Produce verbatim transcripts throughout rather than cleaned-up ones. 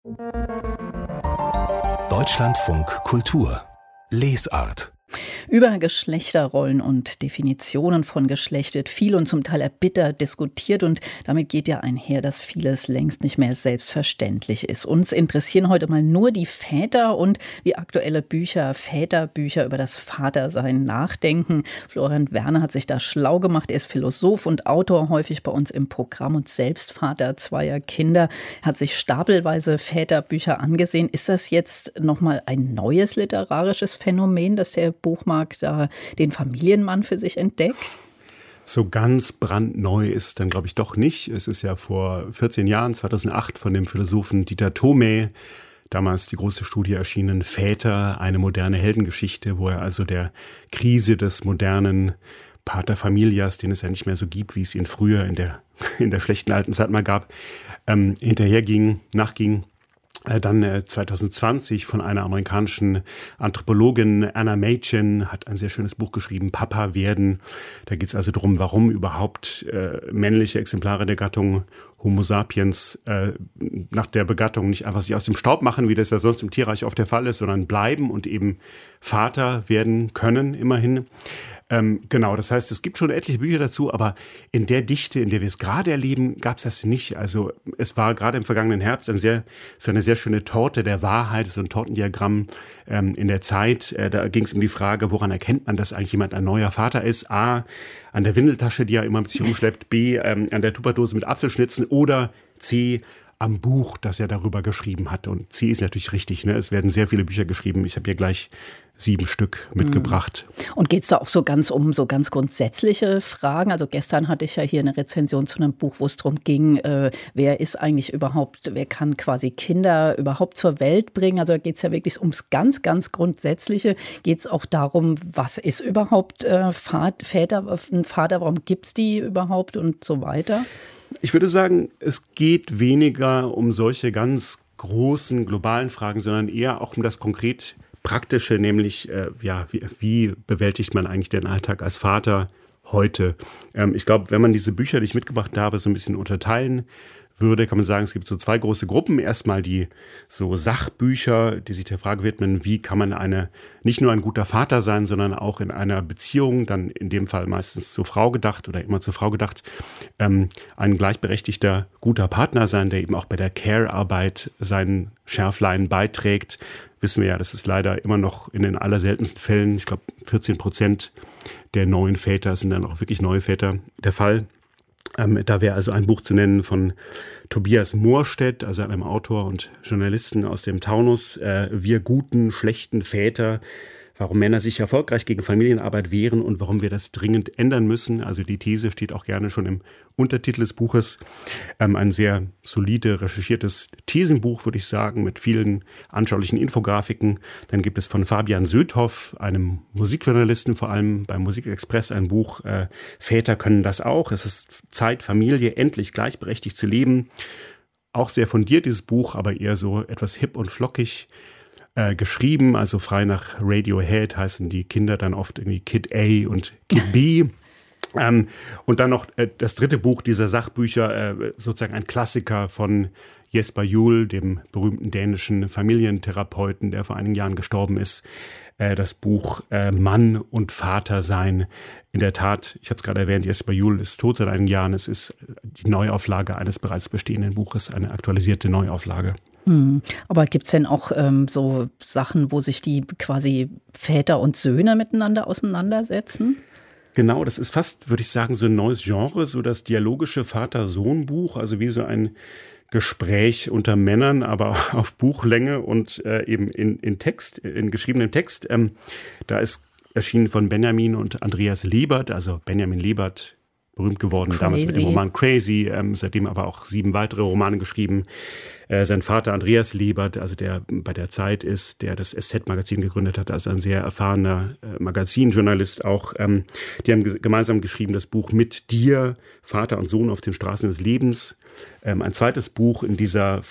Deutschlandfunk Kultur Lesart. Über Geschlechterrollen und Definitionen von Geschlecht wird viel und zum Teil erbittert diskutiert und damit geht ja einher, dass vieles längst nicht mehr selbstverständlich ist. Uns interessieren heute mal nur die Väter und wie aktuelle Bücher, Väterbücher über das Vatersein nachdenken. Florian Werner hat sich da schlau gemacht. Er ist Philosoph und Autor, häufig bei uns im Programm und selbst Vater zweier Kinder. Er hat sich stapelweise Väterbücher angesehen. Ist das jetzt nochmal ein neues literarisches Phänomen, dass der Buchmarkt da den Familienmann für sich entdeckt? So ganz brandneu ist dann, glaube ich, doch nicht. Es ist ja vor vierzehn Jahren, zweitausendacht, von dem Philosophen Dieter Thomae, damals die große Studie erschienen, Väter, eine moderne Heldengeschichte, wo er also der Krise des modernen Pater Familias, den es ja nicht mehr so gibt, wie es ihn früher in der, in der schlechten alten Zeit mal gab, ähm, hinterherging, nachging. Dann zweitausendzwanzig von einer amerikanischen Anthropologin, Anna Machen, hat ein sehr schönes Buch geschrieben, Papa werden. Da geht es also darum, warum überhaupt äh, männliche Exemplare der Gattung Homo sapiens äh, nach der Begattung nicht einfach sich aus dem Staub machen, wie das ja sonst im Tierreich oft der Fall ist, sondern bleiben und eben Vater werden können, immerhin. Ähm, genau, das heißt, es gibt schon etliche Bücher dazu, aber in der Dichte, in der wir es gerade erleben, gab es das nicht. Also es war gerade im vergangenen Herbst ein sehr, so eine sehr schöne Torte der Wahrheit, so ein Tortendiagramm ähm, in der Zeit. Äh, da ging es um die Frage, woran erkennt man, dass eigentlich jemand ein neuer Vater ist? A, an der Windeltasche, die er immer mit sich rumschleppt. B, ähm, an der Tupperdose mit Apfelschnitzen. Oder C, am Buch, das er darüber geschrieben hat. Und C ist natürlich richtig, ne? Es werden sehr viele Bücher geschrieben. Ich habe hier gleich sieben Stück mitgebracht. Und geht es da auch so ganz um so ganz grundsätzliche Fragen? Also gestern hatte ich ja hier eine Rezension zu einem Buch, wo es darum ging, äh, wer ist eigentlich überhaupt, wer kann quasi Kinder überhaupt zur Welt bringen? Also da geht es ja wirklich ums ganz, ganz Grundsätzliche. Geht es auch darum, was ist überhaupt äh, Väter, ein Vater, warum gibt es die überhaupt und so weiter? Ich würde sagen, es geht weniger um solche ganz großen globalen Fragen, sondern eher auch um das konkret Praktische, nämlich äh, ja, wie, wie bewältigt man eigentlich den Alltag als Vater heute? Ähm, ich glaube, wenn man diese Bücher, die ich mitgebracht habe, so ein bisschen unterteilen würde, kann man sagen, es gibt so zwei große Gruppen. Erstmal die so Sachbücher, die sich der Frage widmen, wie kann man eine nicht nur ein guter Vater sein, sondern auch in einer Beziehung, dann in dem Fall meistens zur Frau gedacht oder immer zur Frau gedacht, ähm, ein gleichberechtigter, guter Partner sein, der eben auch bei der Care-Arbeit seinen Schärflein beiträgt. Wissen wir ja, das ist leider immer noch in den allerseltensten Fällen, ich glaube vierzehn Prozent der neuen Väter sind dann auch wirklich neue Väter der Fall. Ähm, da wäre also ein Buch zu nennen von Tobias Moorstedt, also einem Autor und Journalisten aus dem Taunus, äh, Wir guten, schlechten Väter, warum Männer sich erfolgreich gegen Familienarbeit wehren und warum wir das dringend ändern müssen. Also die These steht auch gerne schon im Untertitel des Buches. Ähm, ein sehr solide recherchiertes Thesenbuch, würde ich sagen, mit vielen anschaulichen Infografiken. Dann gibt es von Fabian Söthoff, einem Musikjournalisten, vor allem beim Musikexpress, ein Buch, äh, Väter können das auch. Es ist Zeit, Familie endlich gleichberechtigt zu leben. Auch sehr fundiert dieses Buch, aber eher so etwas hip und flockig Äh, geschrieben, also frei nach Radiohead heißen die Kinder dann oft irgendwie Kid A und Kid B. ähm, und dann noch äh, das dritte Buch dieser Sachbücher, äh, sozusagen ein Klassiker von Jesper Juul, dem berühmten dänischen Familientherapeuten, der vor einigen Jahren gestorben ist. Äh, das Buch äh, Mann und Vater sein. In der Tat, ich habe es gerade erwähnt, Jesper Juul ist tot seit einigen Jahren. Es ist die Neuauflage eines bereits bestehenden Buches, eine aktualisierte Neuauflage. Hm. Aber gibt es denn auch ähm, so Sachen, wo sich die quasi Väter und Söhne miteinander auseinandersetzen? Genau, das ist fast, würde ich sagen, so ein neues Genre, so das dialogische Vater-Sohn-Buch, also wie so ein Gespräch unter Männern, aber auf Buchlänge und äh, eben in, in Text, in geschriebenem Text. Ähm, da ist erschienen von Benjamin und Andreas Lebert, also Benjamin Lebert, berühmt geworden, Crazy. Damals mit dem Roman Crazy, ähm, seitdem aber auch sieben weitere Romane geschrieben. Äh, sein Vater Andreas Lebert, also der bei der Zeit ist, der das S Z-Magazin gegründet hat, also ein sehr erfahrener äh, Magazinjournalist auch. Ähm, die haben g- gemeinsam geschrieben das Buch Mit dir, Vater und Sohn auf den Straßen des Lebens. Ähm, ein zweites Buch in dieser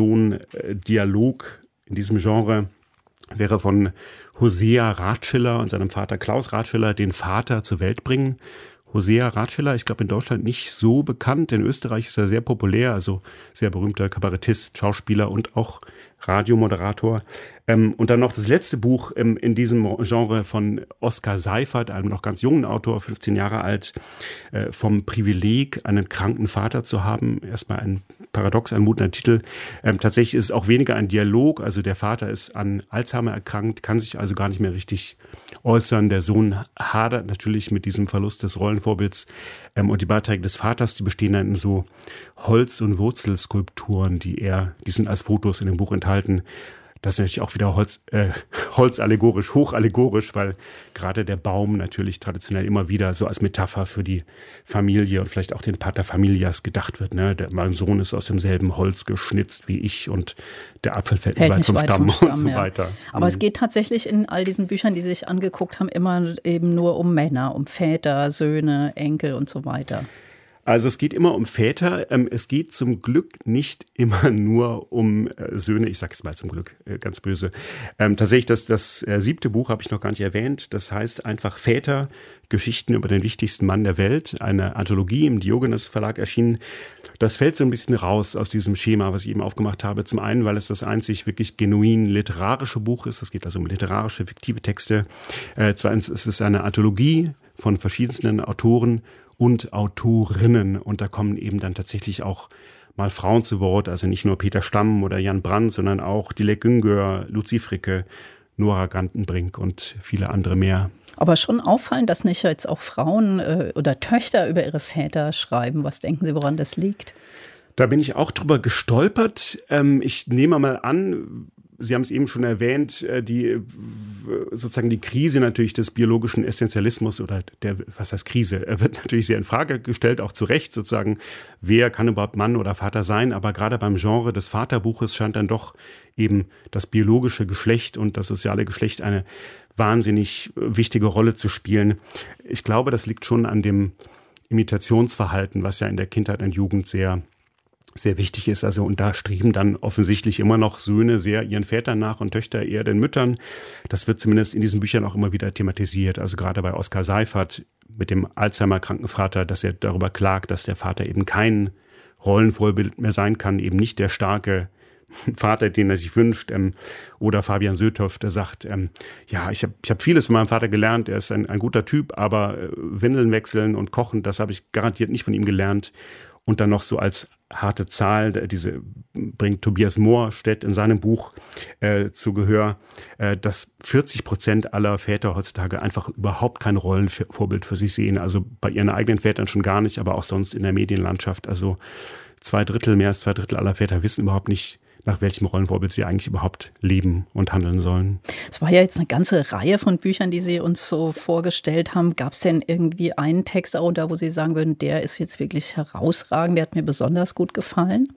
Vater-Sohn-Dialog, in diesem Genre, wäre von Hosea Ratschiller und seinem Vater Klaus Ratschiller, Den Vater zur Welt bringen. Hosea Ratschiller, ich glaube in Deutschland nicht so bekannt. In Österreich ist er sehr populär, also sehr berühmter Kabarettist, Schauspieler und auch Radiomoderator. Ähm, und dann noch das letzte Buch ähm, in diesem Genre von Oskar Seifert, einem noch ganz jungen Autor, fünfzehn Jahre alt, äh, vom Privileg, einen kranken Vater zu haben. Erstmal ein paradox anmutender Titel. Ähm, tatsächlich ist es auch weniger ein Dialog, also der Vater ist an Alzheimer erkrankt, kann sich also gar nicht mehr richtig äußern. Der Sohn hadert natürlich mit diesem Verlust des Rollenvorbilds. Ähm, und die Beiträge des Vaters, die bestehen dann in so Holz- und Wurzelskulpturen, die er, die sind als Fotos in dem Buch enthalten. Das ist natürlich auch wieder Holz, äh, holzallegorisch, hochallegorisch, weil gerade der Baum natürlich traditionell immer wieder so als Metapher für die Familie und vielleicht auch den Paterfamilias gedacht wird. Ne? Der, mein Sohn ist aus demselben Holz geschnitzt wie ich und der Apfel fällt nicht weit vom Stamm und so weiter. Aber mhm. es geht tatsächlich in all diesen Büchern, die Sie sich angeguckt haben, immer eben nur um Männer, um Väter, Söhne, Enkel und so weiter. Also es geht immer um Väter. Es geht zum Glück nicht immer nur um Söhne. Ich sage es mal zum Glück, ganz böse. Tatsächlich, das, das siebte Buch habe ich noch gar nicht erwähnt. Das heißt einfach Väter, Geschichten über den wichtigsten Mann der Welt. Eine Anthologie im Diogenes Verlag erschienen. Das fällt so ein bisschen raus aus diesem Schema, was ich eben aufgemacht habe. Zum einen, weil es das einzig wirklich genuin literarische Buch ist. Es geht also um literarische, fiktive Texte. Zweitens ist es eine Anthologie von verschiedensten Autoren und Autorinnen. Und da kommen eben dann tatsächlich auch mal Frauen zu Wort. Also nicht nur Peter Stamm oder Jan Brandt, sondern auch Dilek Güngör, Luzi Fricke, Nora Gantenbrink und viele andere mehr. Aber schon auffallend, dass nicht jetzt auch Frauen äh, oder Töchter über ihre Väter schreiben. Was denken Sie, woran das liegt? Da bin ich auch drüber gestolpert. Ähm, ich nehme mal an, Sie haben es eben schon erwähnt, die sozusagen die Krise natürlich des biologischen Essentialismus oder der, was heißt Krise, wird natürlich sehr in Frage gestellt, auch zu Recht sozusagen, wer kann überhaupt Mann oder Vater sein, aber gerade beim Genre des Vaterbuches scheint dann doch eben das biologische Geschlecht und das soziale Geschlecht eine wahnsinnig wichtige Rolle zu spielen. Ich glaube, das liegt schon an dem Imitationsverhalten, was ja in der Kindheit und Jugend sehr sehr wichtig ist. Also, und da streben dann offensichtlich immer noch Söhne sehr ihren Vätern nach und Töchter eher den Müttern. Das wird zumindest in diesen Büchern auch immer wieder thematisiert. Also gerade bei Oskar Seifert mit dem Alzheimer-kranken Vater, dass er darüber klagt, dass der Vater eben kein Rollenvorbild mehr sein kann, eben nicht der starke Vater, den er sich wünscht. Ähm, oder Fabian Söthoff, der sagt, ähm, ja, ich habe ich hab vieles von meinem Vater gelernt, er ist ein, ein guter Typ, aber äh, Windeln wechseln und kochen, das habe ich garantiert nicht von ihm gelernt. Und dann noch so als harte Zahl, diese bringt Tobias Moorstedt in seinem Buch äh, zu Gehör, äh, dass vierzig Prozent aller Väter heutzutage einfach überhaupt kein Rollenvorbild für sich sehen. Also bei ihren eigenen Vätern schon gar nicht, aber auch sonst in der Medienlandschaft. Also zwei Drittel, mehr als zwei Drittel aller Väter wissen überhaupt nicht, nach welchem Rollenvorbild sie eigentlich überhaupt leben und handeln sollen. Es war ja jetzt eine ganze Reihe von Büchern, die Sie uns so vorgestellt haben. Gab es denn irgendwie einen Text darunter, wo Sie sagen würden, der ist jetzt wirklich herausragend, der hat mir besonders gut gefallen?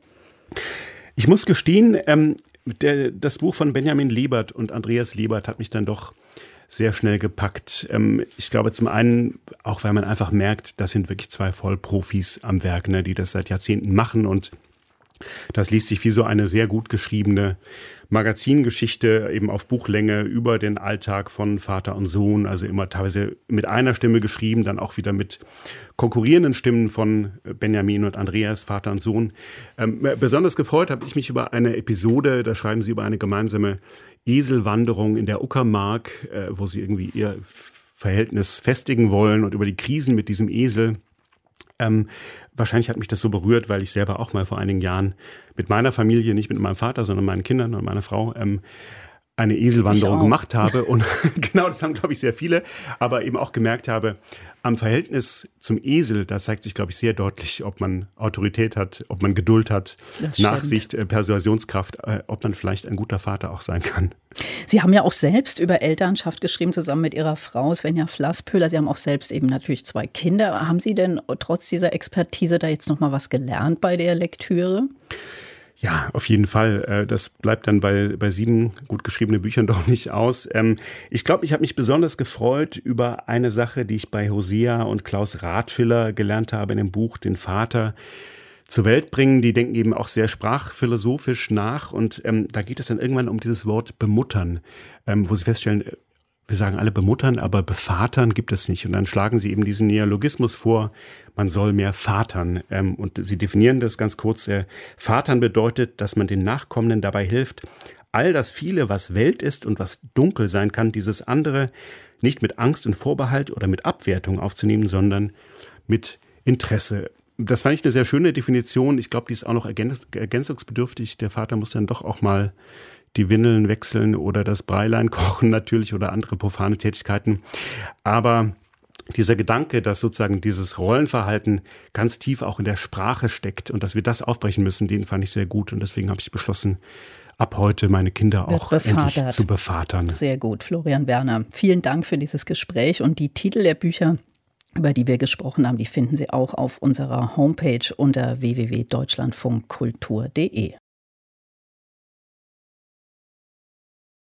Ich muss gestehen, ähm, der, das Buch von Benjamin Lebert und Andreas Lebert hat mich dann doch sehr schnell gepackt. Ähm, ich glaube zum einen, auch weil man einfach merkt, das sind wirklich zwei Vollprofis am Werk, ne, die das seit Jahrzehnten machen, und das liest sich wie so eine sehr gut geschriebene Magazingeschichte eben auf Buchlänge über den Alltag von Vater und Sohn, also immer teilweise mit einer Stimme geschrieben, dann auch wieder mit konkurrierenden Stimmen von Benjamin und Andreas, Vater und Sohn. Ähm, besonders gefreut habe ich mich über eine Episode, da schreiben sie über eine gemeinsame Eselwanderung in der Uckermark, äh, wo sie irgendwie ihr Verhältnis festigen wollen, und über die Krisen mit diesem Esel. Ähm, wahrscheinlich hat mich das so berührt, weil ich selber auch mal vor einigen Jahren mit meiner Familie, nicht mit meinem Vater, sondern meinen Kindern und meiner Frau, ähm, eine Eselwanderung gemacht habe. Und genau, das haben, glaube ich, sehr viele, aber eben auch gemerkt habe, am Verhältnis zum Esel, da zeigt sich, glaube ich, sehr deutlich, ob man Autorität hat, ob man Geduld hat, Nachsicht, äh, Persuasionskraft, äh, ob man vielleicht ein guter Vater auch sein kann. Sie haben ja auch selbst über Elternschaft geschrieben, zusammen mit Ihrer Frau Svenja Flasspöhler. Sie haben auch selbst eben natürlich zwei Kinder. Haben Sie denn trotz dieser Expertise da jetzt noch mal was gelernt bei der Lektüre? Ja, auf jeden Fall. Das bleibt dann bei, bei sieben gut geschriebenen Büchern doch nicht aus. Ich glaube, ich habe mich besonders gefreut über eine Sache, die ich bei Hosea und Klaus Ratschiller gelernt habe in dem Buch Den Vater zur Welt bringen. Die denken eben auch sehr sprachphilosophisch nach. Und ähm, da geht es dann irgendwann um dieses Wort bemuttern, ähm, wo sie feststellen, wir sagen alle bemuttern, aber bevatern gibt es nicht. Und dann schlagen sie eben diesen Neologismus vor, man soll mehr vatern. Ähm, und sie definieren das ganz kurz. Äh, vatern bedeutet, dass man den Nachkommenden dabei hilft, all das viele, was Welt ist und was dunkel sein kann, dieses andere nicht mit Angst und Vorbehalt oder mit Abwertung aufzunehmen, sondern mit Interesse. Das fand ich eine sehr schöne Definition. Ich glaube, die ist auch noch ergänzungsbedürftig. Der Vater muss dann doch auch mal die Windeln wechseln oder das Breilein kochen natürlich oder andere profane Tätigkeiten. Aber dieser Gedanke, dass sozusagen dieses Rollenverhalten ganz tief auch in der Sprache steckt und dass wir das aufbrechen müssen, den fand ich sehr gut. Und deswegen habe ich beschlossen, ab heute meine Kinder auch endlich zu bevatern. Sehr gut, Florian Werner. Vielen Dank für dieses Gespräch. Und die Titel der Bücher, über die wir gesprochen haben, die finden Sie auch auf unserer Homepage unter w w w punkt deutschlandfunkkultur punkt de.